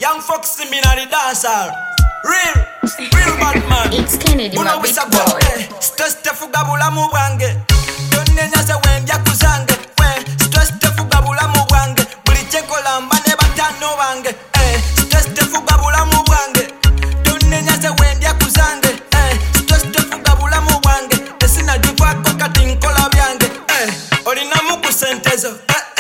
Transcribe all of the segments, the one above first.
Young Fox in the dancer. Real bad man. It's Kennedy, my big boy. Stress te fugabula mu bwange. Tonne nyase wendya kuzange. Stress te fugabula mu bwange. Buli kyekola mba ne batano bange. Stress te fugabula mu bwange. Tonne nyase wendya kuzange. Stress te fugabula mu bwange. Esina divako kati nkola byange. Olinamu ku sentezo.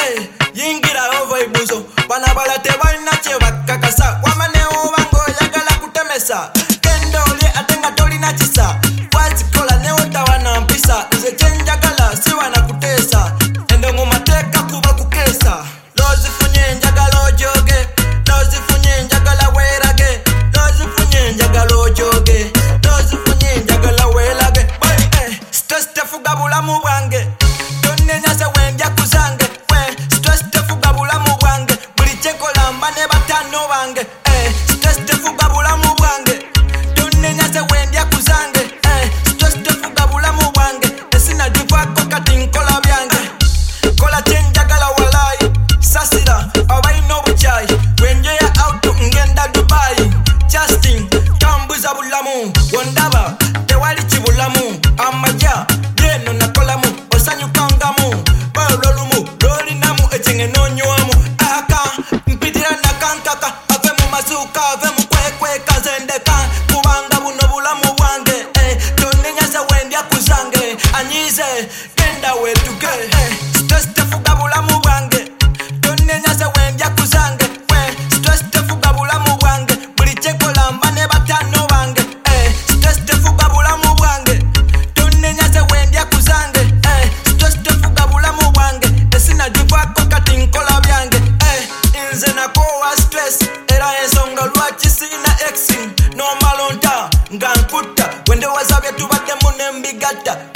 Yingira ovo ibuzo. Bana bala tebalina kye bakakasa. Wamane obango yagala kutemesa. Kendoli atenga tolina kisa. Wazikola ne otawana mpisa. Nze kyenjagala siwana kutesa. Endo mu mateeka kuba kukesa. Lozifunye njagala ojoge. Lozifunye njagala weerage. Lozifunye njagala ojoge. Lozifunye njagala weerage. Stress tefuga bulamu bwange. Tonne nyase wendya kuzange. Stress tefuga bulamu bwange. Buli kyekola mba ne batano bange. Stress tefuga bulamu bwange. Tonne nyase wendya kuzange. Stress tefuga bulamu bwange. Esina divako kati nkola byange. Kola kyenjagala walayi. Sasira abalina obukyayi. Wenjeya out ngenda Dubai. Justin tambuza bulamu. Wondaba tewali kibulamu. Amaja yeno nakolamu. Osanyukangamu. Balolumu lolinamu ekyenge nonywamu. Aka mpitira nakankaka. Ave mu mazuka ave mu kwekweka zendeka. Kubanga buno bulamu bwange. Tonne nyase wendya kuzange. Anyize genda wetuge. Stress tefuga bulamu bwange. Tonne nyase wendya kuzange. Stress tefuga bulamu bwange. Buli kyekola mba ne batano bange. Stress tefuga bulamu bwange. Tonne nyase wendya kuzange. Stress tefuga bulamu bwange. Esina divako kati nkola byange. Nze nakowa stress. Era ensonga lwaki sina exing. No malonta nga nkutta. Wendewaza bye tubaddemu ne mbigatta.